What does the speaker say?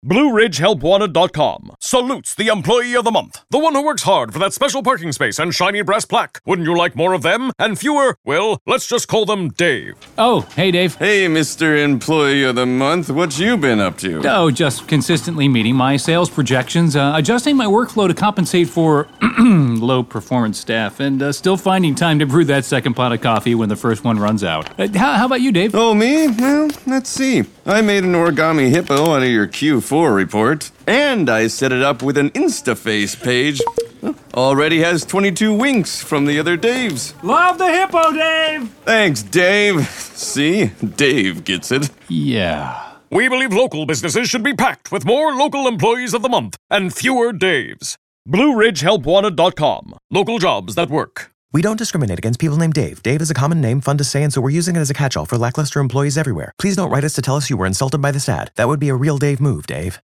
BlueRidgeHelpWanted.com salutes the Employee of the Month, the one who works hard for that special parking space and shiny brass plaque. Wouldn't you like more of them and fewer? Well, let's just call them Dave. Oh, hey, Dave. Hey, Mr. Employee of the Month, what you been up to? Oh, just consistently meeting my sales projections, adjusting my workflow to compensate for low-performance staff, and still finding time to brew that second pot of coffee when the first one runs out. How about you, Dave? Oh, me? Well, let's see. I made an origami hippo out of your Q4 report, and I set it up with an InstaFace page. Already has 22 winks from the other Daves. Love the hippo, Dave! Thanks, Dave. See? Dave gets it. Yeah. We believe local businesses should be packed with more local employees of the month and fewer Daves. BlueRidgeHelpWanted.com. Local jobs that work. We don't discriminate against people named Dave. Dave is a common name, fun to say, and so we're using it as a catch-all for lackluster employees everywhere. Please don't write us to tell us you were insulted by this ad. That would be a real Dave move, Dave.